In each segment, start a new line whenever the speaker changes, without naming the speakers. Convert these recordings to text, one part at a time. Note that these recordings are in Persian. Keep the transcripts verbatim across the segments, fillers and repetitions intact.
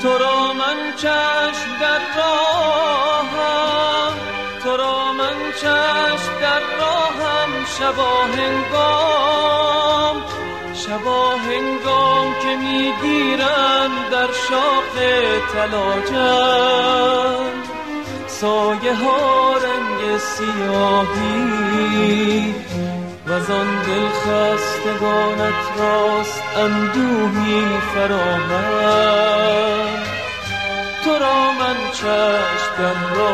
تو را من چشم در راهم، تو را من چشم در راهم، شبا هنگام شبا هنگام که میگیرند در شاخ طلاجم سایه ها رنگ سیاهی وزان دل خستگانت راست اندوهی فراهم. تو را من چشم در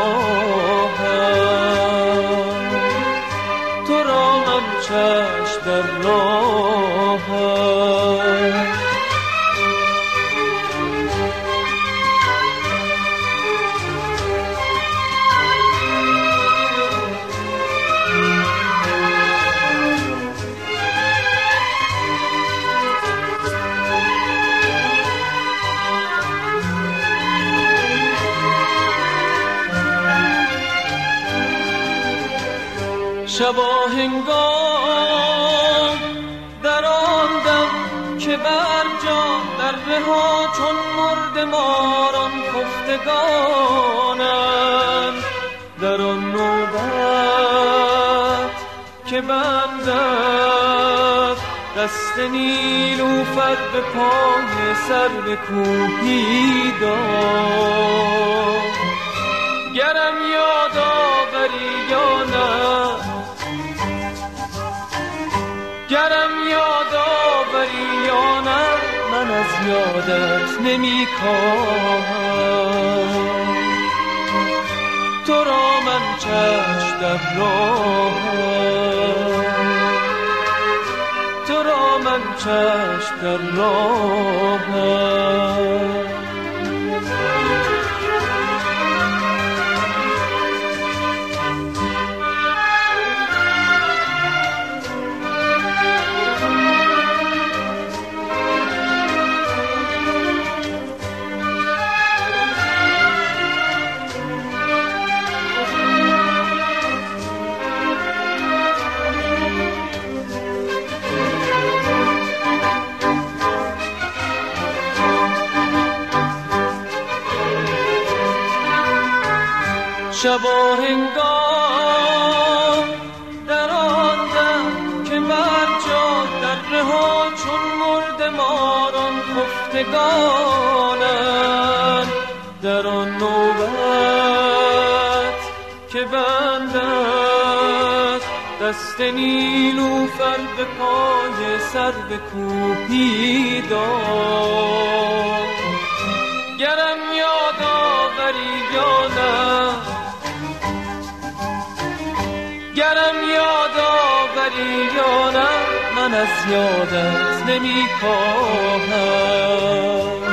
راهم، تو را من چشم در راهم. شبا هنگام در آن دم که بر جان در رها چون مرد ماران خفتگانند، در آن نوبت که بندد دست نیلوفر به پای سرو کوهی داد، گرم یاد آوری یا نه، گرم یاد آوری یا نه، من از یادت نمی کاهم. تو را من چشم در راهم، تو را من چشم در راهم. شبا هنگام در آن دم که بر جا در رها چون مرد ماران خفتگانند، در آن نوبت که بندد دست نیلوفر به پای سرو کوهی داد، گرم یاد آوری یا نه، گرم یاد آوری یا نه، من از یادت نمی کاهم.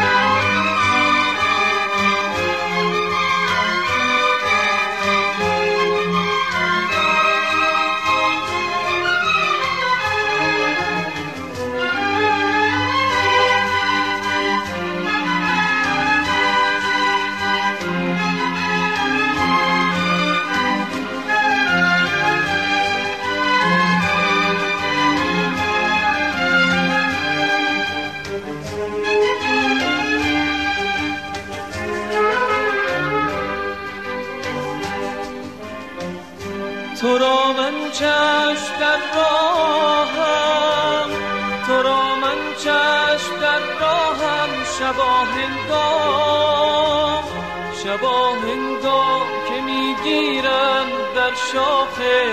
تو را من چشم در راهم، تو را من چشم در راهم، شبا هنگام شبا هنگام که میگیرند در شاخ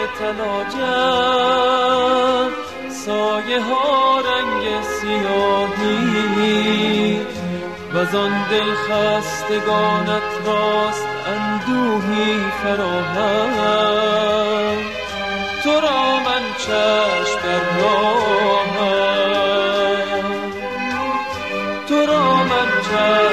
طلاجم سایه ها رنگ سیاهی وزان دل خستگانت راست اندوهی فراهم. تو را من چشم در راهم، تو را من چشم